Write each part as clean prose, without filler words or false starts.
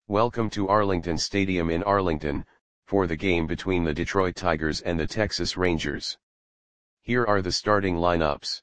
Welcome to Arlington Stadium in Arlington, for the game between the Detroit Tigers and the Texas Rangers. Here are the starting lineups.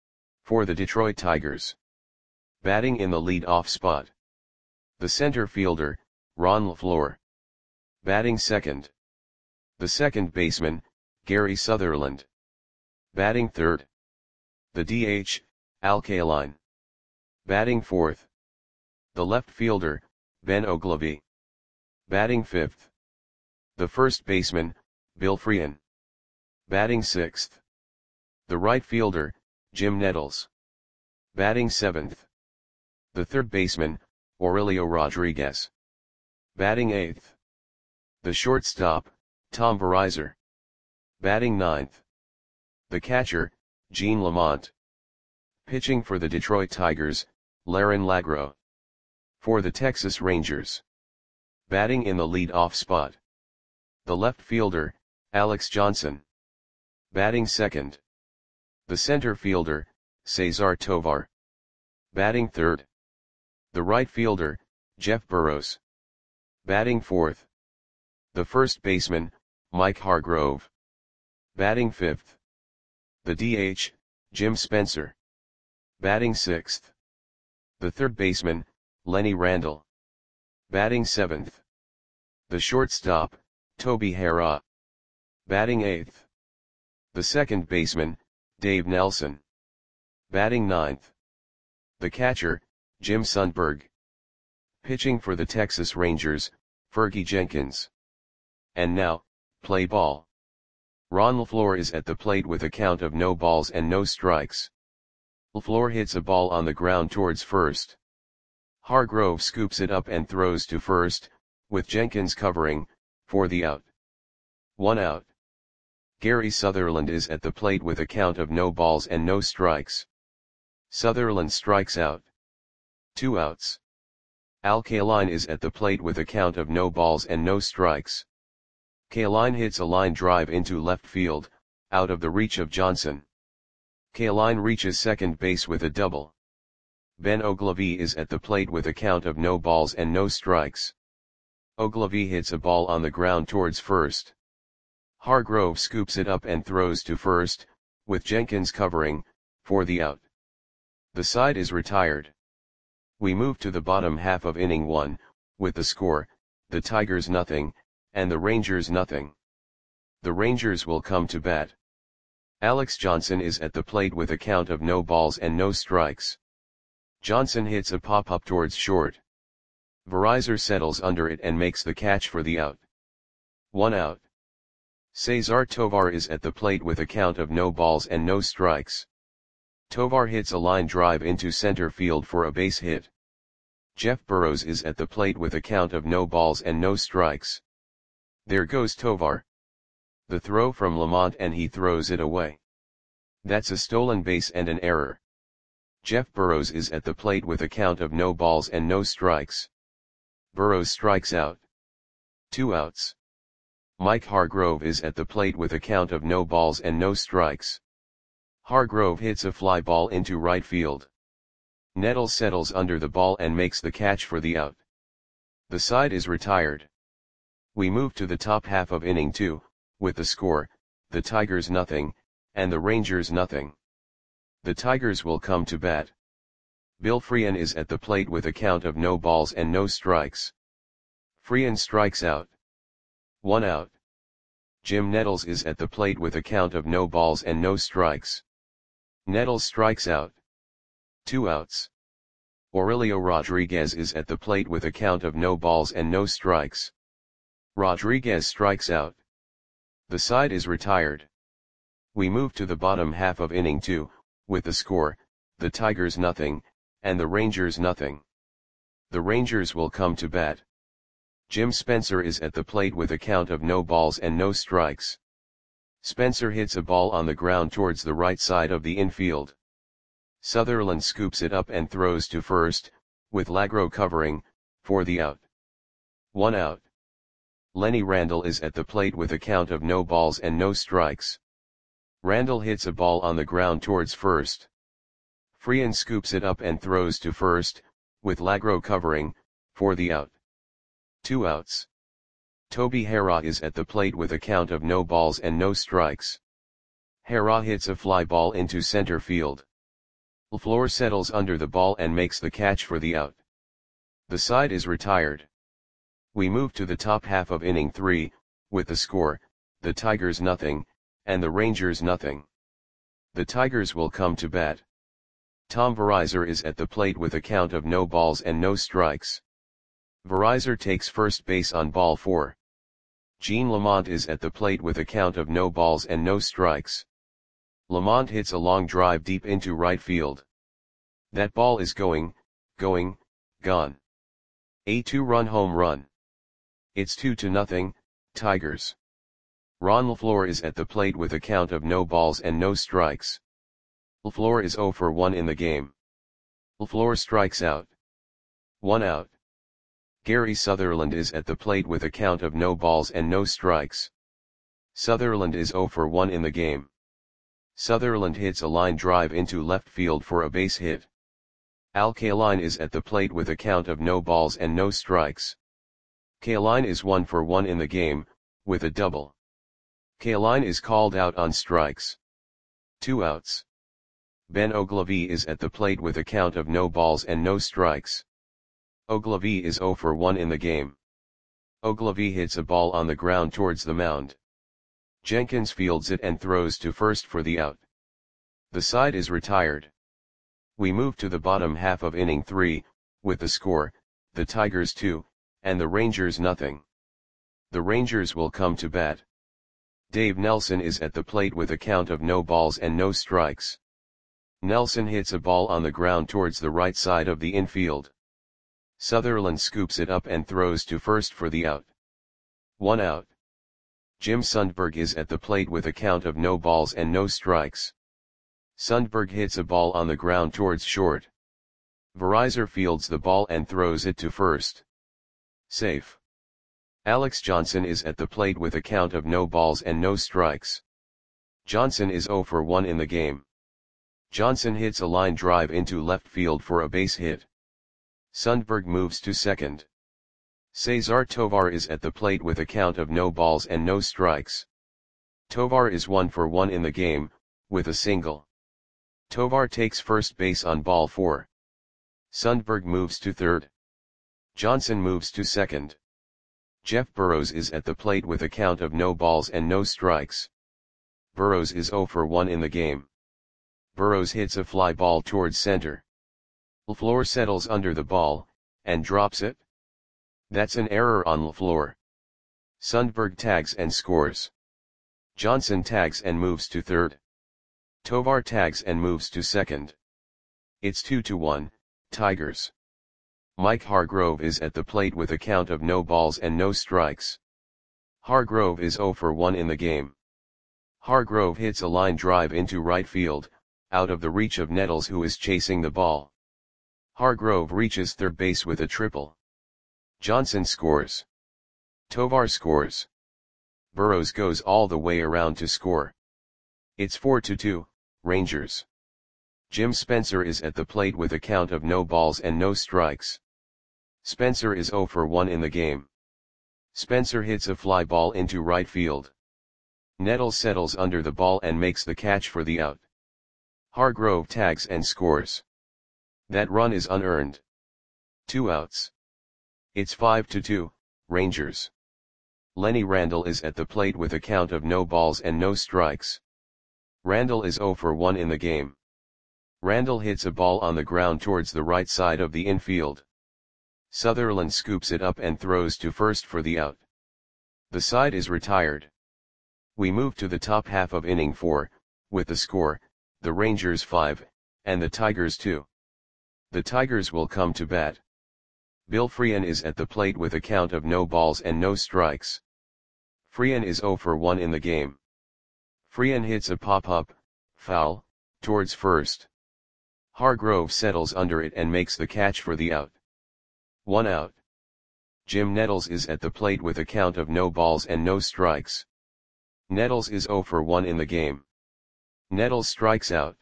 For the Detroit Tigers. Batting in the lead-off spot. The center fielder, Ron LeFlore. Batting second. The second baseman, Gary Sutherland. Batting third. The DH, Al Kaline. Batting fourth. The left fielder, Ben Oglivie. Batting fifth. The first baseman, Bill Frein. Batting sixth. The right fielder, Jim Nettles. Batting seventh. The third baseman, Aurelio Rodriguez. Batting eighth. The shortstop, Tom Verizar. Batting ninth. The catcher, Gene Lamont. Pitching for the Detroit Tigers, Larin Lagro. For the Texas Rangers. Batting in the lead-off spot. The left fielder, Alex Johnson. Batting second. The center fielder, Cesar Tovar. Batting third. The right fielder, Jeff Burroughs. Batting fourth. The first baseman, Mike Hargrove. Batting fifth. The DH, Jim Spencer. Batting sixth. The third baseman, Lenny Randle. Batting seventh. The shortstop, Toby Harrah. Batting eighth. The second baseman, Dave Nelson. Batting ninth. The catcher, Jim Sundberg. Pitching for the Texas Rangers, Fergie Jenkins. And now, play ball. Ron LeFlore is at the plate with a count of no balls and no strikes. LeFlore hits a ball on the ground towards first. Hargrove scoops it up and throws to first, with Jenkins covering, for the out. 1 out. Gary Sutherland is at the plate with a count of no balls and no strikes. Sutherland strikes out. 2 outs. Al Kaline is at the plate with a count of no balls and no strikes. Kaline hits a line drive into left field, out of the reach of Johnson. Kaline reaches second base with a double. Ben Oglivie is at the plate with a count of no balls and no strikes. Oglivie hits a ball on the ground towards first. Hargrove scoops it up and throws to first, with Jenkins covering, for the out. The side is retired. We move to the bottom half of inning 1, with the score, the Tigers nothing, and the Rangers nothing. The Rangers will come to bat. Alex Johnson is at the plate with a count of no balls and no strikes. Johnson hits a pop-up towards short. Verizar settles under it and makes the catch for the out. 1 out. Cesar Tovar is at the plate with a count of no balls and no strikes. Tovar hits a line drive into center field for a base hit. Jeff Burroughs is at the plate with a count of no balls and no strikes. There goes Tovar. The throw from Lamont and he throws it away. That's a stolen base and an error. Jeff Burroughs is at the plate with a count of no balls and no strikes. Burroughs strikes out. 2 outs. Mike Hargrove is at the plate with a count of no balls and no strikes. Hargrove hits a fly ball into right field. Nettles settles under the ball and makes the catch for the out. The side is retired. We move to the top half of inning 2, with the score, the Tigers nothing, and the Rangers nothing. The Tigers will come to bat. Bill Frein is at the plate with a count of no balls and no strikes. Frein strikes out. 1 out. Jim Nettles is at the plate with a count of no balls and no strikes. Nettles strikes out. 2 outs. Aurelio Rodriguez is at the plate with a count of no balls and no strikes. Rodriguez strikes out. The side is retired. We move to the bottom half of inning 2, with the score, the Tigers nothing, and the Rangers nothing. The Rangers will come to bat. Jim Spencer is at the plate with a count of no balls and no strikes. Spencer hits a ball on the ground towards the right side of the infield. Sutherland scoops it up and throws to first, with Lagro covering, for the out. 1 out. Lenny Randle is at the plate with a count of no balls and no strikes. Randle hits a ball on the ground towards first. Frein scoops it up and throws to first, with Lagro covering, for the out. 2 outs. Toby Harrah is at the plate with a count of no balls and no strikes. Harrah hits a fly ball into center field. LaFleur settles under the ball and makes the catch for the out. The side is retired. We move to the top half of inning 3, with the score, the Tigers nothing, and the Rangers nothing. The Tigers will come to bat. Tom Verizar is at the plate with a count of no balls and no strikes. Verizar takes first base on ball 4. Gene Lamont is at the plate with a count of no balls and no strikes. Lamont hits a long drive deep into right field. That ball is gone. A 2-run home run. It's 2-0, Tigers. Ron LaFleur is at the plate with a count of no balls and no strikes. LaFleur is 0 for 1 in the game. LaFleur strikes out. 1 out. Gary Sutherland is at the plate with a count of no balls and no strikes. Sutherland is 0 for 1 in the game. Sutherland hits a line drive into left field for a base hit. Al Kaline is at the plate with a count of no balls and no strikes. Kaline is 1 for 1 in the game, with a double. Kaline is called out on strikes. 2 outs. Ben Oglivie is at the plate with a count of no balls and no strikes. Oglivie is 0 for 1 in the game. Oglivie hits a ball on the ground towards the mound. Jenkins fields it and throws to first for the out. The side is retired. We move to the bottom half of inning 3, with the score, the Tigers 2, and the Rangers nothing. The Rangers will come to bat. Dave Nelson is at the plate with a count of no balls and no strikes. Nelson hits a ball on the ground towards the right side of the infield. Sutherland scoops it up and throws to first for the out. 1 out. Jim Sundberg is at the plate with a count of no balls and no strikes. Sundberg hits a ball on the ground towards short. Verizar fields the ball and throws it to first. Safe. Alex Johnson is at the plate with a count of no balls and no strikes. Johnson is 0 for 1 in the game. Johnson hits a line drive into left field for a base hit. Sundberg moves to second. Cesar Tovar is at the plate with a count of no balls and no strikes. Tovar is 1 for 1 in the game, with a single. Tovar takes first base on ball 4. Sundberg moves to third. Johnson moves to second. Jeff Burrows is at the plate with a count of no balls and no strikes. Burrows is 0 for 1 in the game. Burrows hits a fly ball towards center. LaFleur settles under the ball, and drops it. That's an error on LaFleur. Sundberg tags and scores. Johnson tags and moves to third. Tovar tags and moves to second. It's 2-1, Tigers. Mike Hargrove is at the plate with a count of no balls and no strikes. Hargrove is 0 for 1 in the game. Hargrove hits a line drive into right field, out of the reach of Nettles, who is chasing the ball. Hargrove reaches third base with a triple. Johnson scores. Tovar scores. Burrows goes all the way around to score. It's 4-2, Rangers. Jim Spencer is at the plate with a count of no balls and no strikes. Spencer is 0 for 1 in the game. Spencer hits a fly ball into right field. Nettles settles under the ball and makes the catch for the out. Hargrove tags and scores. That run is unearned. 2 outs. It's 5-2, Rangers. Lenny Randle is at the plate with a count of no balls and no strikes. Randle is 0 for 1 in the game. Randle hits a ball on the ground towards the right side of the infield. Sutherland scoops it up and throws to first for the out. The side is retired. We move to the top half of inning 4, with the score, the Rangers 5, and the Tigers 2. The Tigers will come to bat. Bill Freehan is at the plate with a count of no balls and no strikes. Freehan is 0 for 1 in the game. Freehan hits a pop-up, foul, towards first. Hargrove settles under it and makes the catch for the out. 1 out. Jim Nettles is at the plate with a count of no balls and no strikes. Nettles is 0 for 1 in the game. Nettles strikes out.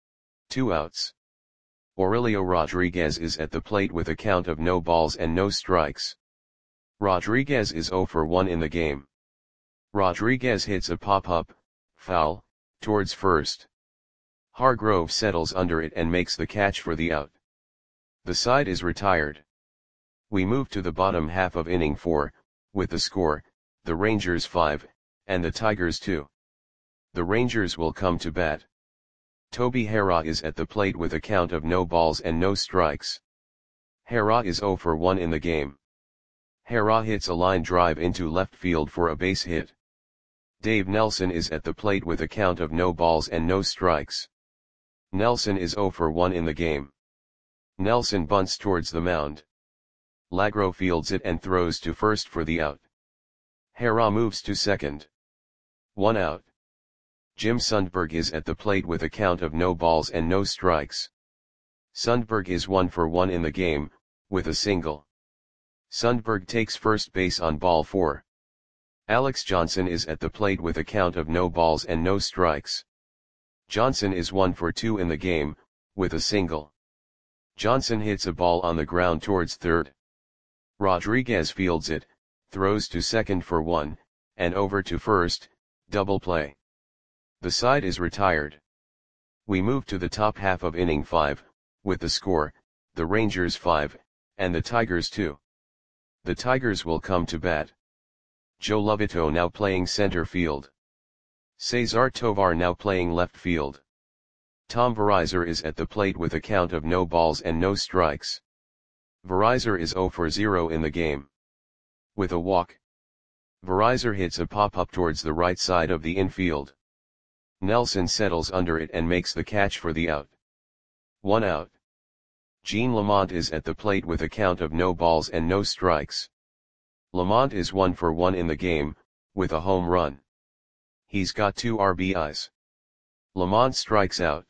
2 outs. Aurelio Rodriguez is at the plate with a count of no balls and no strikes. Rodriguez is 0 for 1 in the game. Rodriguez hits a pop-up, foul, towards first. Hargrove settles under it and makes the catch for the out. The side is retired. We move to the bottom half of inning 4, with the score, the Rangers 5, and the Tigers 2. The Rangers will come to bat. Toby Harrah is at the plate with a count of no balls and no strikes. Harrah is 0 for 1 in the game. Harrah hits a line drive into left field for a base hit. Dave Nelson is at the plate with a count of no balls and no strikes. Nelson is 0 for 1 in the game. Nelson bunts towards the mound. Lagro fields it and throws to first for the out. Harrah moves to second. 1 out. Jim Sundberg is at the plate with a count of no balls and no strikes. Sundberg is 1 for 1 in the game, with a single. Sundberg takes first base on ball 4. Alex Johnson is at the plate with a count of no balls and no strikes. Johnson is 1 for 2 in the game, with a single. Johnson hits a ball on the ground towards third. Rodriguez fields it, throws to second for 1, and over to first, double play. The side is retired. We move to the top half of inning 5, with the score, the Rangers 5, and the Tigers 2. The Tigers will come to bat. Joe Lovito now playing center field. Cesar Tovar now playing left field. Tom Verizar is at the plate with a count of no balls and no strikes. Verizar is 0 for 0 in the game. With a walk. Verizar hits a pop-up towards the right side of the infield. Nelson settles under it and makes the catch for the out. 1 out. Gene Lamont is at the plate with a count of no balls and no strikes. Lamont is 1 for 1 in the game, with a home run. He's got 2 RBIs. Lamont strikes out.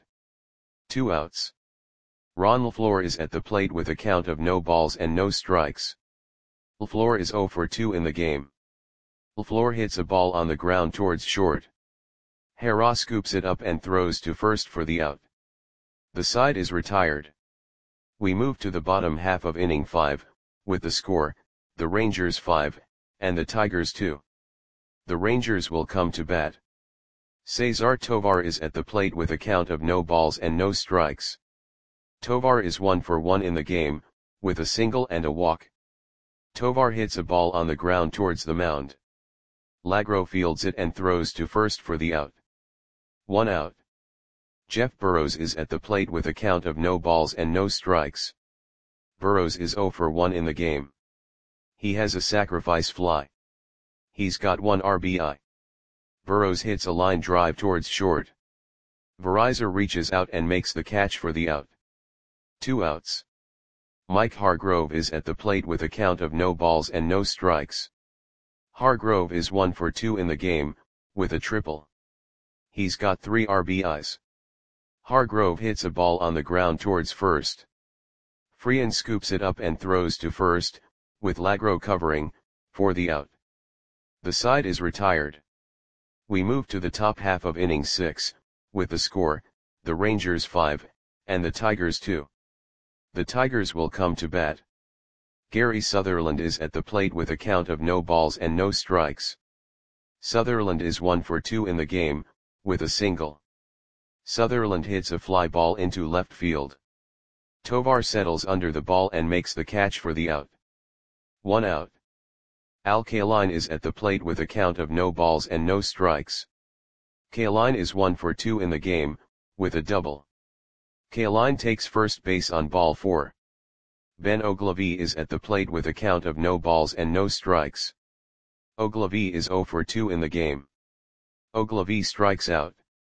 2 outs. Ron LaFleur is at the plate with a count of no balls and no strikes. LaFleur is 0 for 2 in the game. LaFleur hits a ball on the ground towards short. Harrah scoops it up and throws to first for the out. The side is retired. We move to the bottom half of inning 5, with the score, the Rangers 5, and the Tigers 2. The Rangers will come to bat. Cesar Tovar is at the plate with a count of no balls and no strikes. Tovar is 1 for 1 in the game, with a single and a walk. Tovar hits a ball on the ground towards the mound. Lagro fields it and throws to first for the out. 1 out. Jeff Burrows is at the plate with a count of no balls and no strikes. Burrows is 0 for 1 in the game. He has a sacrifice fly. He's got 1 RBI. Burrows hits a line drive towards short. Verizar reaches out and makes the catch for the out. 2 outs. Mike Hargrove is at the plate with a count of no balls and no strikes. Hargrove is 1 for 2 in the game, with a triple. He's got 3 RBIs. Hargrove hits a ball on the ground towards first. Freehan scoops it up and throws to first, with Lagro covering, for the out. The side is retired. We move to the top half of inning 6, with the score, the Rangers 5, and the Tigers 2. The Tigers will come to bat. Gary Sutherland is at the plate with a count of no balls and no strikes. Sutherland is 1 for 2 in the game, with a single. Sutherland hits a fly ball into left field. Tovar settles under the ball and makes the catch for the out. 1 out. Al Kaline is at the plate with a count of no balls and no strikes. Kaline is 1 for 2 in the game, with a double. Kaline takes first base on ball 4. Ben Ogilvie is at the plate with a count of no balls and no strikes. Ogilvie is 0 for 2 in the game. Ogilvie strikes out.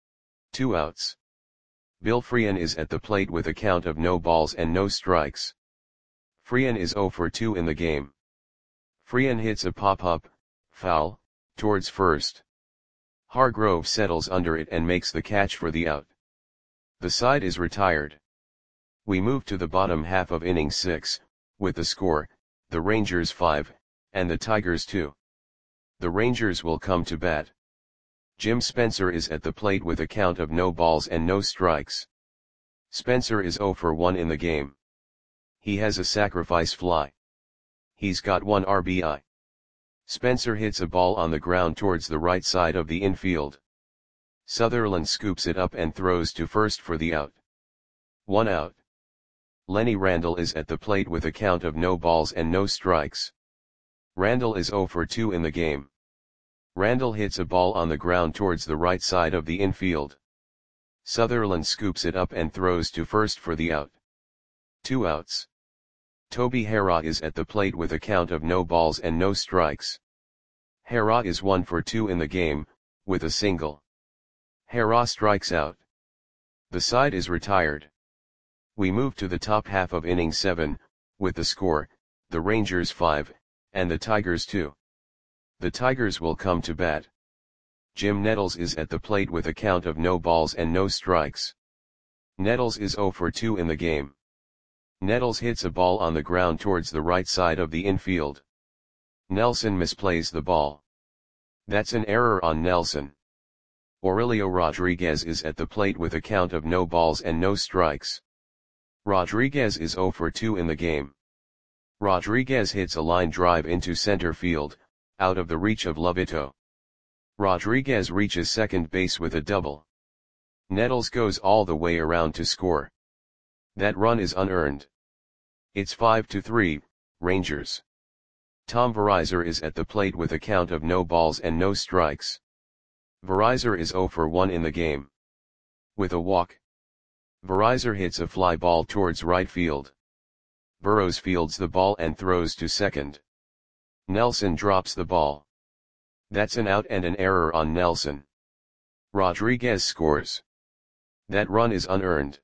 2 outs. Bill Freehan is at the plate with a count of no balls and no strikes. Freehan is 0 for 2 in the game. Freehan hits a pop-up, foul, towards first. Hargrove settles under it and makes the catch for the out. The side is retired. We move to the bottom half of inning 6, with the score, the Rangers 5, and the Tigers 2. The Rangers will come to bat. Jim Spencer is at the plate with a count of no balls and no strikes. Spencer is 0 for 1 in the game. He has a sacrifice fly. He's got 1 RBI. Spencer hits a ball on the ground towards the right side of the infield. Sutherland scoops it up and throws to first for the out. 1 out. Lenny Randle is at the plate with a count of no balls and no strikes. Randle is 0 for 2 in the game. Randle hits a ball on the ground towards the right side of the infield. Sutherland scoops it up and throws to first for the out. 2 outs. Toby Harrah is at the plate with a count of no balls and no strikes. Harrah is 1 for 2 in the game, with a single. Harrah strikes out. The side is retired. We move to the top half of inning 7, with the score, the Rangers 5, and the Tigers 2. The Tigers will come to bat. Jim Nettles is at the plate with a count of no balls and no strikes. Nettles is 0 for 2 in the game. Nettles hits a ball on the ground towards the right side of the infield. Nelson misplays the ball. That's an error on Nelson. Aurelio Rodriguez is at the plate with a count of no balls and no strikes. Rodriguez is 0 for 2 in the game. Rodriguez hits a line drive into center field, out of the reach of Lovito. Rodriguez reaches second base with a double. Nettles goes all the way around to score. That run is unearned. It's 5-3, Rangers. Tom Verizar is at the plate with a count of no balls and no strikes. Verizar is 0 for 1 in the game. With a walk. Verizar hits a fly ball towards right field. Burrows fields the ball and throws to second. Nelson drops the ball. That's an out and an error on Nelson. Rodriguez scores. That run is unearned.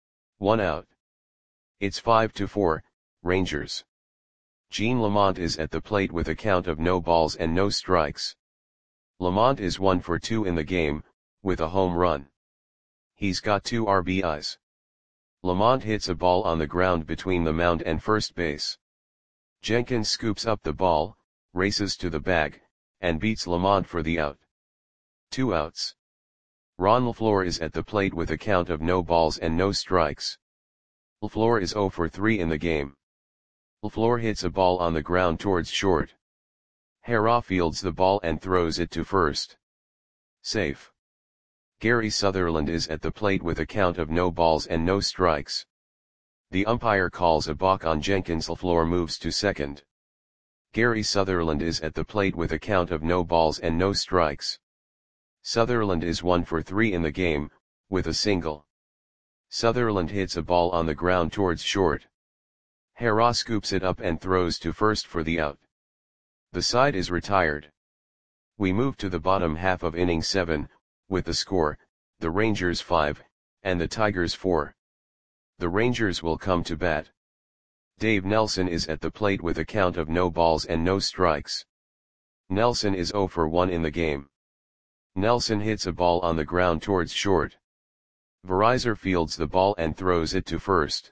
1 out. It's 5-4, Rangers. Gene Lamont is at the plate with a count of no balls and no strikes. Lamont is 1 for 2 in the game, with a home run. He's got 2 RBIs. Lamont hits a ball on the ground between the mound and first base. Jenkins scoops up the ball, races to the bag, and beats Lamont for the out. 2 outs. Ron LaFleur is at the plate with a count of no balls and no strikes. LaFleur is 0 for 3 in the game. LaFleur hits a ball on the ground towards short. Harrah fields the ball and throws it to first. Safe. Gary Sutherland is at the plate with a count of no balls and no strikes. The umpire calls a balk on Jenkins. LaFleur moves to second. Gary Sutherland is at the plate with a count of no balls and no strikes. Sutherland is 1 for 3 in the game, with a single. Sutherland hits a ball on the ground towards short. Harrah scoops it up and throws to first for the out. The side is retired. We move to the bottom half of inning 7, with the score, the Rangers 5, and the Tigers 4. The Rangers will come to bat. Dave Nelson is at the plate with a count of no balls and no strikes. Nelson is 0 for 1 in the game. Nelson hits a ball on the ground towards short. Verizar fields the ball and throws it to first.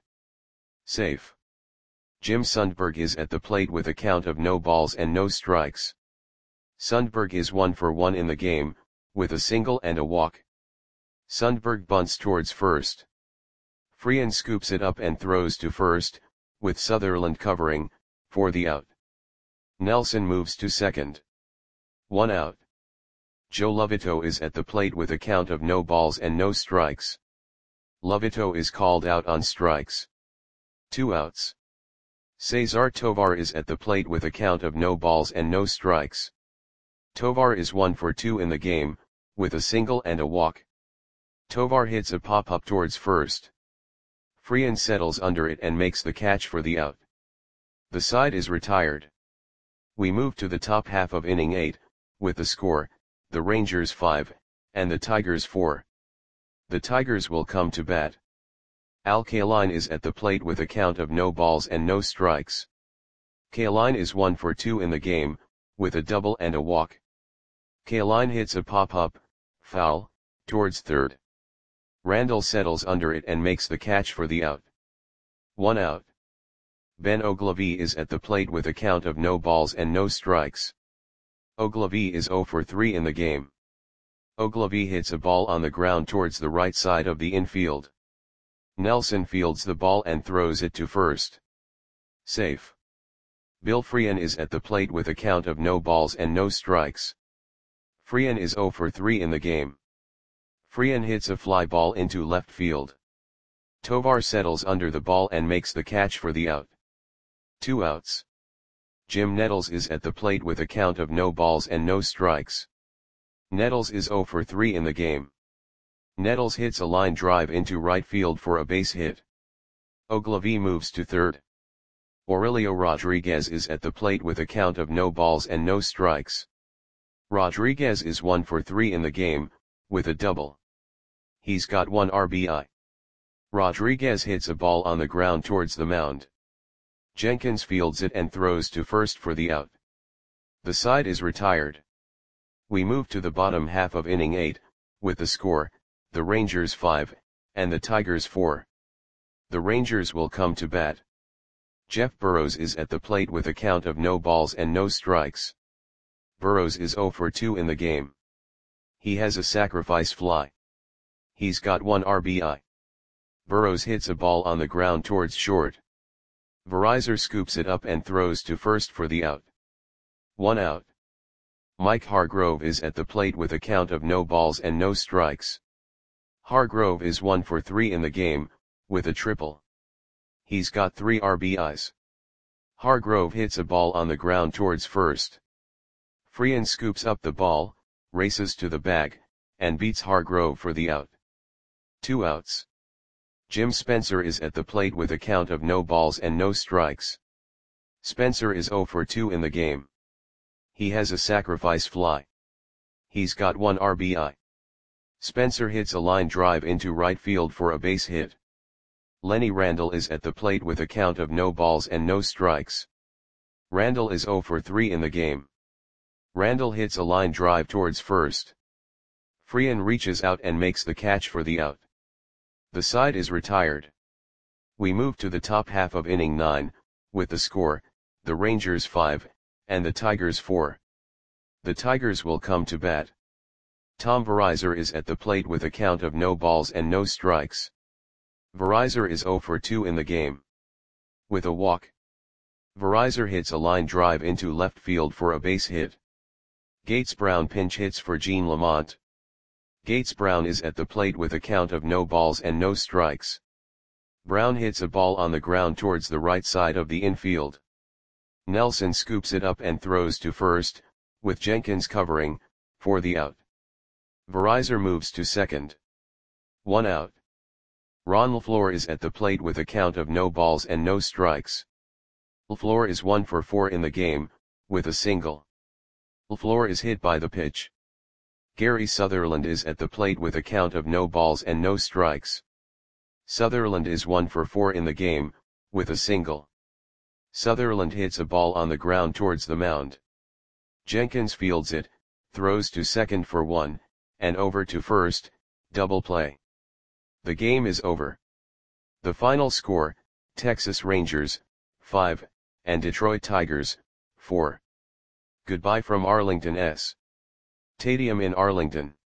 Safe. Jim Sundberg is at the plate with a count of no balls and no strikes. Sundberg is 1 for 1 in the game, with a single and a walk. Sundberg bunts towards first. Freehan scoops it up and throws to first, with Sutherland covering, for the out. Nelson moves to second. 1 out. Joe Lovito is at the plate with a count of no balls and no strikes. Lovito is called out on strikes. 2 outs. Cesar Tovar is at the plate with a count of no balls and no strikes. Tovar is 1 for 2 in the game, with a single and a walk. Tovar hits a pop-up towards first. Freehan settles under it and makes the catch for the out. The side is retired. We move to the top half of inning 8, with the score, the Rangers 5, and the Tigers 4. The Tigers will come to bat. Al Kaline is at the plate with a count of no balls and no strikes. Kaline is 1 for 2 in the game, with a double and a walk. Kaline hits a pop-up, foul, towards third. Randle settles under it and makes the catch for the out. 1 out. Ben Ogilvie is at the plate with a count of no balls and no strikes. Ogilvie is 0 for 3 in the game. Ogilvie hits a ball on the ground towards the right side of the infield. Nelson fields the ball and throws it to first. Safe. Bill Freehan is at the plate with a count of no balls and no strikes. Freehan is 0 for 3 in the game. Freehan hits a fly ball into left field. Tovar settles under the ball and makes the catch for the out. 2 outs. Jim Nettles is at the plate with a count of no balls and no strikes. Nettles is 0 for 3 in the game. Nettles hits a line drive into right field for a base hit. Ogilvie moves to third. Aurelio Rodriguez is at the plate with a count of no balls and no strikes. Rodriguez is 1 for 3 in the game, with a double. He's got 1 RBI. Rodriguez hits a ball on the ground towards the mound. Jenkins fields it and throws to first for the out. The side is retired. We move to the bottom half of inning 8, with the score, the Rangers 5, and the Tigers 4. The Rangers will come to bat. Jeff Burrows is at the plate with a count of no balls and no strikes. Burrows is 0 for 2 in the game. He has a sacrifice fly. He's got 1 RBI. Burrows hits a ball on the ground towards short. Verizar scoops it up and throws to first for the out. 1 out. Mike Hargrove is at the plate with a count of no balls and no strikes. Hargrove is 1 for 3 in the game, with a triple. He's got 3 RBIs. Hargrove hits a ball on the ground towards first. Freehan scoops up the ball, races to the bag, and beats Hargrove for the out. 2 outs. Jim Spencer is at the plate with a count of no balls and no strikes. Spencer is 0 for 2 in the game. He has a sacrifice fly. He's got 1 RBI. Spencer hits a line drive into right field for a base hit. Lenny Randle is at the plate with a count of no balls and no strikes. Randle is 0 for 3 in the game. Randle hits a line drive towards first. Freehan reaches out and makes the catch for the out. The side is retired. We move to the top half of inning 9, with the score, the Rangers 5, and the Tigers 4. The Tigers will come to bat. Tom Verizar is at the plate with a count of no balls and no strikes. Verizar is 0 for 2 in the game. With a walk. Verizar hits a line drive into left field for a base hit. Gates Brown pinch hits for Gene Lamont. Gates Brown is at the plate with a count of no balls and no strikes. Brown hits a ball on the ground towards the right side of the infield. Nelson scoops it up and throws to first, with Jenkins covering, for the out. Verizar moves to second. 1 out. Ron LaFleur is at the plate with a count of no balls and no strikes. LaFleur is 1 for 4 in the game, with a single. LaFleur is hit by the pitch. Gary Sutherland is at the plate with a count of no balls and no strikes. Sutherland is 1 for 4 in the game, with a single. Sutherland hits a ball on the ground towards the mound. Jenkins fields it, throws to second for 1, and over to first, double play. The game is over. The final score, Texas Rangers, 5, and Detroit Tigers, 4. Goodbye from Arlington S. Stadium in Arlington.